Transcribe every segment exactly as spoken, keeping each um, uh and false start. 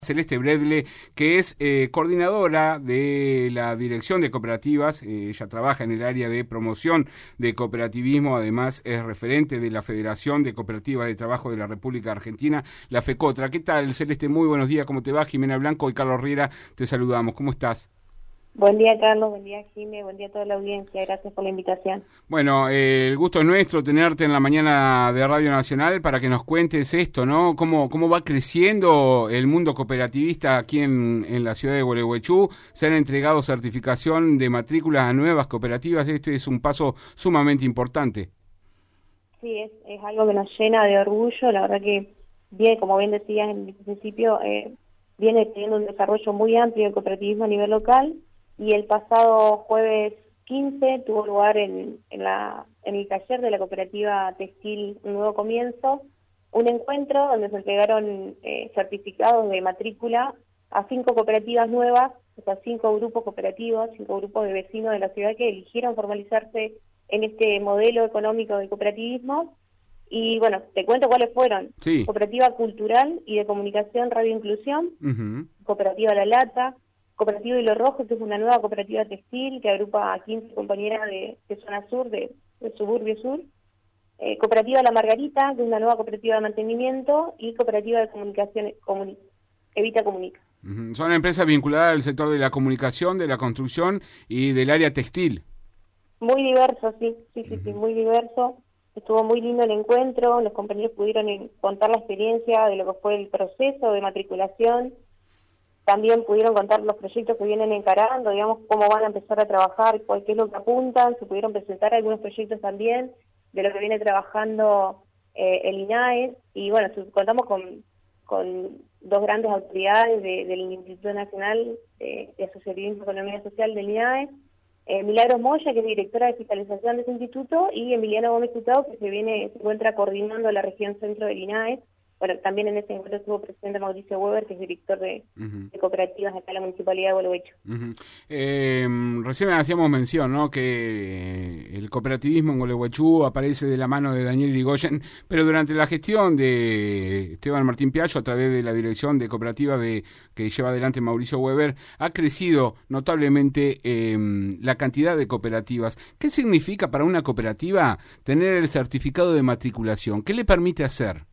Celeste Bredle, que es eh, coordinadora de la Dirección de Cooperativas. Eh, ella trabaja en el área de promoción de cooperativismo, además es referente de la Federación de Cooperativas de Trabajo de la República Argentina, la FECOTRA. ¿Qué tal, Celeste? Muy buenos días, ¿cómo te va? Jimena Blanco y Carlos Riera, te saludamos. ¿Cómo estás? Buen día, Carlos, buen día, Jimé, buen día a toda la audiencia, gracias por la invitación. Bueno, eh, el gusto es nuestro tenerte en la mañana de Radio Nacional para que nos cuentes esto, ¿no? Cómo, cómo va creciendo el mundo cooperativista aquí en, en la ciudad de Gualeguaychú. Se han entregado certificación de matrículas a nuevas cooperativas. Este es un paso sumamente importante. Sí, es, es algo que nos llena de orgullo, la verdad que, bien, como bien decías en el principio, eh, viene teniendo un desarrollo muy amplio del cooperativismo a nivel local. Y el pasado jueves quince tuvo lugar en, en, la, en el taller de la cooperativa textil Un Nuevo Comienzo, un encuentro donde se entregaron eh, certificados de matrícula a cinco cooperativas nuevas, o sea, cinco grupos cooperativos, cinco grupos de vecinos de la ciudad que eligieron formalizarse en este modelo económico de cooperativismo. Y bueno, te cuento cuáles fueron. Sí. Cooperativa Cultural y de Comunicación Radio Inclusión, uh-huh. Cooperativa La Lata, Cooperativa Hilo Rojo, que es una nueva cooperativa textil que agrupa a quince compañeras de, de zona sur, de, de suburbio sur. Eh, cooperativa La Margarita, que es una nueva cooperativa de mantenimiento, y Cooperativa de Comunicación comuni Evita Comunica. Uh-huh. Son empresas vinculadas al sector de la comunicación, de la construcción y del área textil. Muy diverso, sí, sí, sí, uh-huh. sí, muy diverso. Estuvo muy lindo el encuentro, los compañeros pudieron contar la experiencia de lo que fue el proceso de matriculación. También pudieron contar los proyectos que vienen encarando, digamos, cómo van a empezar a trabajar, cuál qué es lo que apuntan. Se pudieron presentar algunos proyectos también de lo que viene trabajando eh, el INAES. Y bueno, contamos con, con dos grandes autoridades de, del Instituto Nacional de, de Asociativismo y Economía Social del INAES. Eh, Milagros Moya, que es directora de fiscalización de ese instituto, y Emiliano Gómez Hurtado, que se viene se encuentra coordinando la región centro del INAES. Bueno, también en ese encuentro estuvo presente Mauricio Weber, que es director de, uh-huh. de cooperativas acá en la Municipalidad de Gualeguaychú. Uh-huh. Eh, recién hacíamos mención, ¿no?, que el cooperativismo en Gualeguaychú aparece de la mano de Daniel Irigoyen, pero durante la gestión de Esteban Martín Piaggio, a través de la dirección de cooperativa de, que lleva adelante Mauricio Weber, ha crecido notablemente eh, la cantidad de cooperativas. ¿Qué significa para una cooperativa tener el certificado de matriculación? ¿Qué le permite hacer?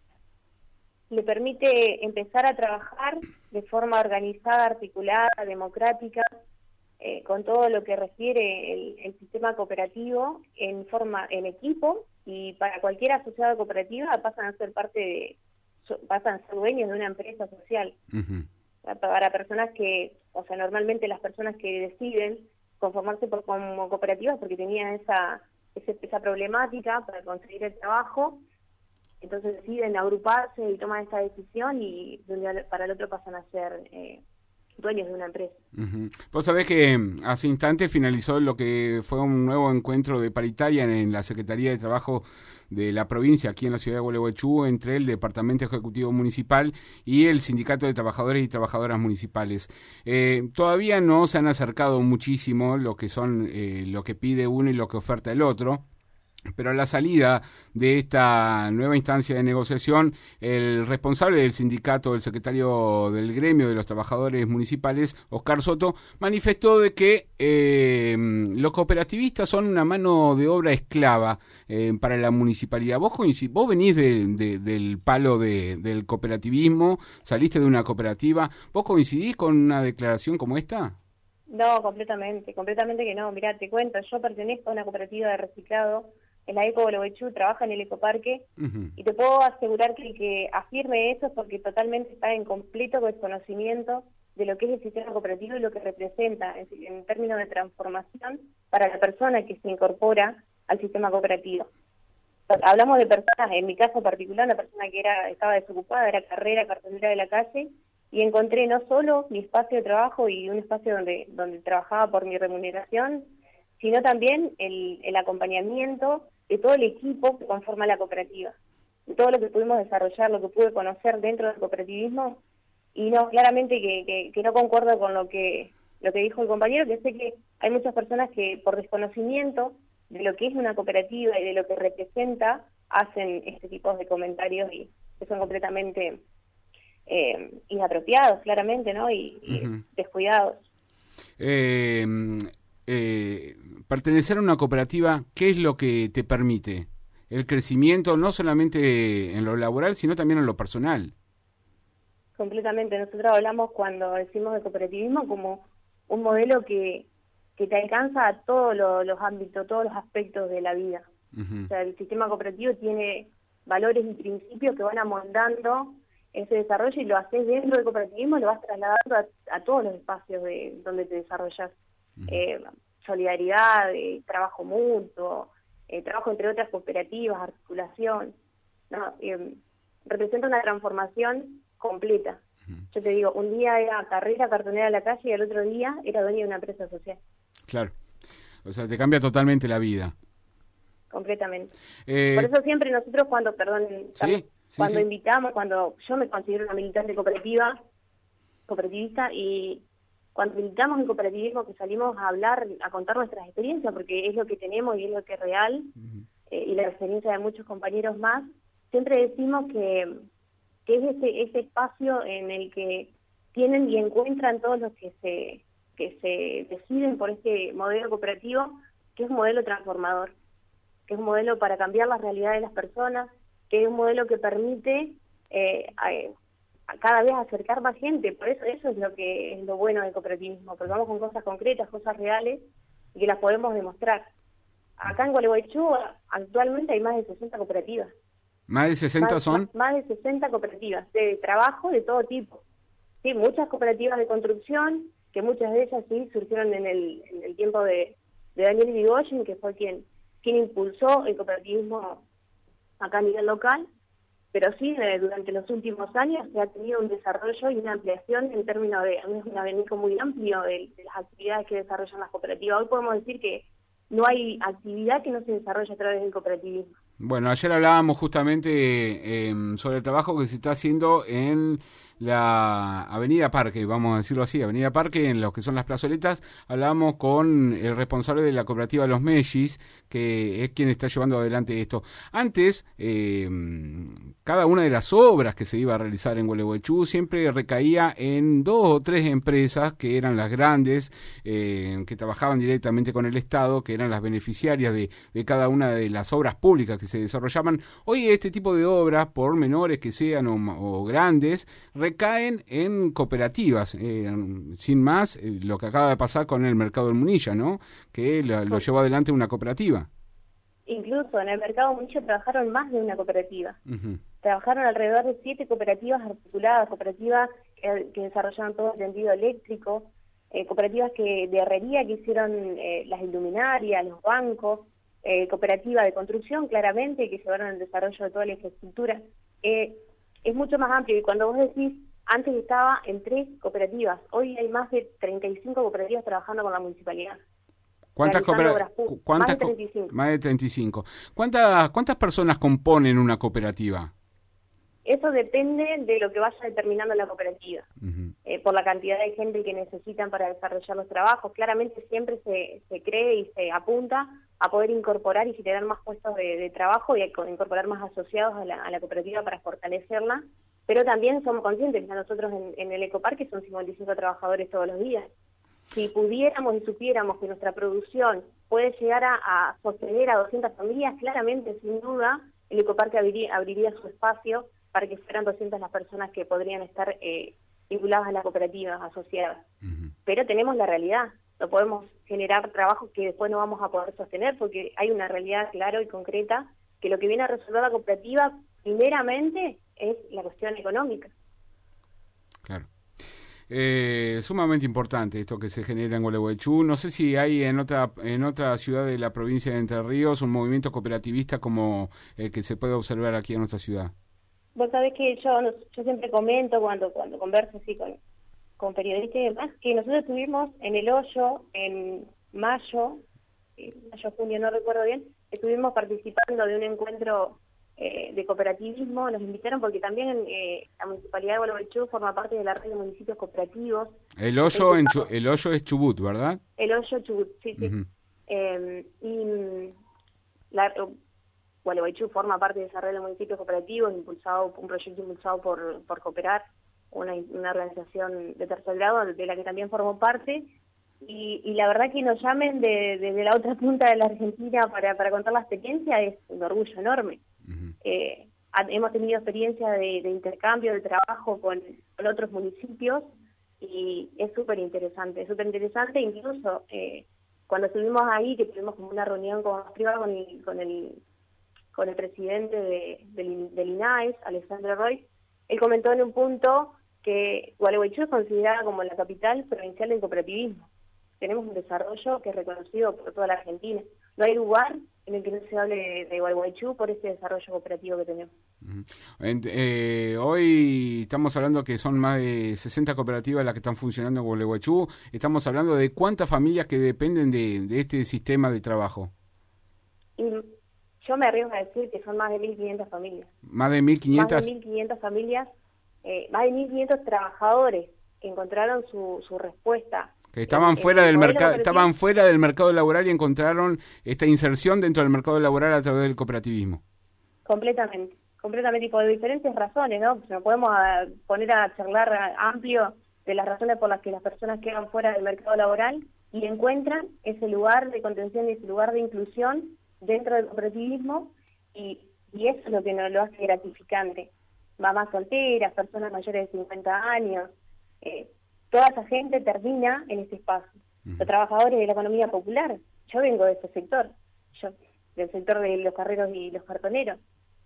Le permite empezar a trabajar de forma organizada, articulada, democrática, eh, con todo lo que refiere el, el sistema cooperativo en forma en equipo, y para cualquier asociado cooperativa pasan a ser parte de, pasan a ser dueños de una empresa social. Uh-huh. Para personas que, o sea, normalmente las personas que deciden conformarse por, como cooperativas porque tenían esa, esa, esa problemática para conseguir el trabajo, entonces deciden agruparse y toman esta decisión, y de un día para el otro pasan a ser eh, dueños de una empresa. Uh-huh. Vos sabés que hace instantes finalizó lo que fue un nuevo encuentro de paritaria en la Secretaría de Trabajo de la provincia, aquí en la ciudad de Gualeguaychú, entre el Departamento Ejecutivo Municipal y el Sindicato de Trabajadores y Trabajadoras Municipales. Eh, todavía no se han acercado muchísimo lo que son eh, lo que pide uno y lo que oferta el otro. Pero a la salida de esta nueva instancia de negociación, el responsable del sindicato, el secretario del gremio de los trabajadores municipales, Oscar Soto, manifestó de que eh, los cooperativistas son una mano de obra esclava eh, para la municipalidad. Vos, vos venís de, de, del palo de, del cooperativismo, saliste de una cooperativa. ¿Vos coincidís con una declaración como esta? No, completamente, completamente que no. Mirá, te cuento, yo pertenezco a una cooperativa de reciclado. En la Eco Gualeguaychú, trabaja en el ecoparque, uh-huh. y te puedo asegurar que el que afirme eso es porque totalmente está en completo desconocimiento de lo que es el sistema cooperativo y lo que representa en, en términos de transformación para la persona que se incorpora al sistema cooperativo. Hablamos de personas, en mi caso particular, una persona que era estaba desocupada, era carrera, cartelera de la calle, y encontré no solo mi espacio de trabajo y un espacio donde, donde trabajaba por mi remuneración, sino también el, el acompañamiento de todo el equipo que conforma la cooperativa, de todo lo que pudimos desarrollar, lo que pude conocer dentro del cooperativismo. Y no, claramente que, que, que no concuerdo con lo que lo que dijo el compañero, que sé que hay muchas personas que por desconocimiento de lo que es una cooperativa y de lo que representa, hacen este tipo de comentarios y que son completamente eh, inapropiados, claramente, ¿no? Y, y uh-huh. descuidados. Eh, eh, pertenecer a una cooperativa, ¿qué es lo que te permite? El crecimiento no solamente en lo laboral, sino también en lo personal. Completamente. Nosotros hablamos cuando decimos de cooperativismo como un modelo que, que te alcanza a todos lo, los ámbitos, todos los aspectos de la vida. Uh-huh. O sea, el sistema cooperativo tiene valores y principios que van amoldando ese desarrollo y lo haces dentro del cooperativismo y lo vas trasladando a, a todos los espacios de donde te desarrollas. Uh-huh. Eh, solidaridad, eh, trabajo mutuo, eh, trabajo entre otras cooperativas, articulación, ¿no? Eh, representa una transformación completa. Uh-huh. Yo te digo, un día era carrera, cartonera de la calle y el otro día era dueña de una empresa social. Claro, o sea, te cambia totalmente la vida. Completamente. Eh... Por eso siempre nosotros cuando, perdón, ¿Sí? Sí, cuando sí. invitamos, cuando yo me considero una militante cooperativa, cooperativista, y cuando militamos en cooperativismo, que salimos a hablar, a contar nuestras experiencias, porque es lo que tenemos y es lo que es real, uh-huh. eh, y la experiencia de muchos compañeros más, siempre decimos que, que es ese, ese espacio en el que tienen y encuentran todos los que se, que se deciden por este modelo cooperativo, que es un modelo transformador, que es un modelo para cambiar la realidad de las personas, que es un modelo que permite eh, a, a cada vez acercar más gente. Por eso eso es lo que es lo bueno del cooperativismo, porque vamos con cosas concretas, cosas reales, y que las podemos demostrar. Acá en Gualeguaychú actualmente hay más de sesenta cooperativas. ¿Más de sesenta más, son? Más, más de sesenta cooperativas de trabajo de todo tipo. Sí, muchas cooperativas de construcción, que muchas de ellas sí surgieron en el, en el tiempo de, de Daniel Irigoyen, que fue quien, quien impulsó el cooperativismo acá a nivel local, pero sí, eh, durante los últimos años se ha tenido un desarrollo y una ampliación en términos de un abanico muy amplio de, de las actividades que desarrollan las cooperativas. Hoy podemos decir que no hay actividad que no se desarrolle a través del cooperativismo. Bueno, ayer hablábamos justamente eh, sobre el trabajo que se está haciendo en la Avenida Parque, vamos a decirlo así, Avenida Parque, en lo que son las plazoletas. Hablábamos con el responsable de la cooperativa Los Mellis, que es quien está llevando adelante esto. Antes, eh, cada una de las obras que se iba a realizar en Gualeguaychú siempre recaía en dos o tres empresas que eran las grandes, eh, que trabajaban directamente con el Estado, que eran las beneficiarias de, de cada una de las obras públicas que se desarrollaban. Hoy este tipo de obras, por menores que sean o, o grandes, recaen en cooperativas, eh, sin más, eh, lo que acaba de pasar con el mercado del Munilla, ¿no? Que lo, lo llevó adelante una cooperativa. Incluso en el mercado Munilla trabajaron más de una cooperativa. Uh-huh. Trabajaron alrededor de siete cooperativas articuladas, cooperativas que, que desarrollaron todo el tendido eléctrico, eh, cooperativas que de herrería que hicieron eh, las iluminarias, los bancos, eh, cooperativa de construcción, claramente, que llevaron el desarrollo de toda la infraestructura. Eh, es mucho más amplio, y cuando vos decís, antes estaba en tres cooperativas, hoy hay más de treinta y cinco cooperativas trabajando con la municipalidad. ¿Cuántas cooperativas? Más de treinta y cinco. Más de treinta y cinco. ¿Cuántas, cuántas personas componen una cooperativa? Eso depende de lo que vaya determinando la cooperativa, uh-huh. eh, por la cantidad de gente que necesitan para desarrollar los trabajos. Claramente siempre se, se cree y se apunta a poder incorporar y generar más puestos de, de trabajo y a incorporar más asociados a la, a la cooperativa para fortalecerla, pero también somos conscientes que nosotros en, en el ecoparque son cincuenta y cinco trabajadores todos los días. Si pudiéramos y supiéramos que nuestra producción puede llegar a, a sostener a doscientas familias, claramente, sin duda, el ecoparque abriría, abriría su espacio para que fueran doscientas las personas que podrían estar eh, vinculadas a la cooperativa, asociadas. Uh-huh. Pero tenemos la realidad, no podemos generar trabajos que después no vamos a poder sostener, porque hay una realidad clara y concreta que lo que viene a resolver la cooperativa primeramente es la cuestión económica. Claro. Eh, sumamente importante esto que se genera en Gualeguaychú. No sé si hay en otra en otra ciudad de la provincia de Entre Ríos un movimiento cooperativista como el que se puede observar aquí en nuestra ciudad. Vos sabés que yo yo siempre comento cuando cuando converso así con, con periodistas y demás, que nosotros estuvimos en El Hoyo en mayo, mayo, junio, no recuerdo bien, estuvimos participando de un encuentro eh, de cooperativismo. Nos invitaron porque también eh, la Municipalidad de Gualeguaychú forma parte de la red de municipios cooperativos. El Hoyo, en Chu- el Hoyo es Chubut, ¿verdad? El Hoyo Chubut, sí, sí. Uh-huh. Eh, y la... Gualeguaychú forma parte de esa red de municipios cooperativos, impulsado un proyecto impulsado por por Cooperar, una, una organización de tercer grado de la que también formo parte, y, y la verdad que nos llamen desde de, de la otra punta de la Argentina para, para contar la experiencia es un orgullo enorme. Uh-huh. eh, hemos tenido experiencia de, de intercambio, de trabajo con, con otros municipios, y es súper interesante, súper interesante, incluso eh, cuando estuvimos ahí, que tuvimos como una reunión con, privada con el, con el con el presidente de, del, del I N A E S, Alexandre Roy, él comentó en un punto que Gualeguaychú es considerada como la capital provincial del cooperativismo. Tenemos un desarrollo que es reconocido por toda la Argentina. No hay lugar en el que no se hable de, de Gualeguaychú por ese desarrollo cooperativo que tenemos. Eh, hoy estamos hablando que son más de sesenta cooperativas las que están funcionando en Gualeguaychú. Estamos hablando de cuántas familias que dependen de, de este sistema de trabajo. Y yo me arriesgo a decir que son más de mil quinientas familias. ¿Más de mil quinientas? Más de mil quinientas familias, eh, más de mil quinientos trabajadores que encontraron su, su respuesta. Que estaban en, fuera en del mercado, estaban fuera del mercado laboral y encontraron esta inserción dentro del mercado laboral a través del cooperativismo. Completamente, completamente, y por diferentes razones, ¿no? Nos podemos a, poner a charlar amplio de las razones por las que las personas quedan fuera del mercado laboral y encuentran ese lugar de contención y ese lugar de inclusión dentro del cooperativismo, y, y eso es lo que nos lo hace gratificante. Mamás solteras, personas mayores de cincuenta años, eh, toda esa gente termina en ese espacio. Uh-huh. Los trabajadores de la economía popular, yo vengo de ese sector, yo del sector de los carreros y los cartoneros.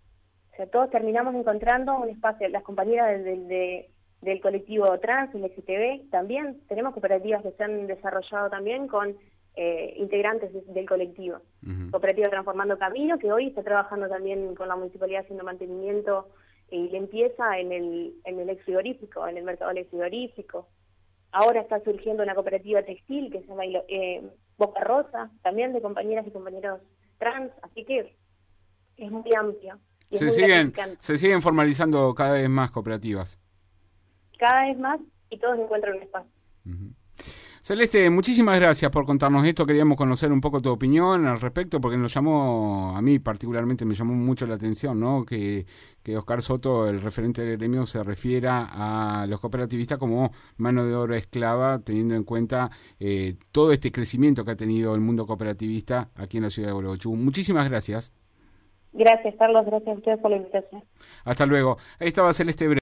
O sea, todos terminamos encontrando un espacio. Las compañeras del, del, de, del colectivo trans, el L G T B, también tenemos cooperativas que se han desarrollado también con eh, integrantes de, del colectivo. Uh-huh. Cooperativa Transformando Camino, que hoy está trabajando también con la municipalidad haciendo mantenimiento y limpieza en el, en el ex frigorífico, en el mercado del ex frigorífico. Ahora está surgiendo una cooperativa textil que se llama eh, Boca Rosa, también de compañeras y compañeros trans, así que es muy amplio. Y es se, muy siguen, se siguen formalizando cada vez más cooperativas. Cada vez más, y todos encuentran un espacio. Uh-huh. Celeste, muchísimas gracias por contarnos esto. Queríamos conocer un poco tu opinión al respecto, porque nos llamó, a mí particularmente me llamó mucho la atención, ¿no? Que, que Oscar Soto, el referente del gremio, se refiera a los cooperativistas como mano de obra esclava, teniendo en cuenta eh, todo este crecimiento que ha tenido el mundo cooperativista aquí en la ciudad de Gualeguaychú. Muchísimas gracias. Gracias, Carlos. Gracias a ustedes por la invitación. Hasta luego. Ahí estaba Celeste Bre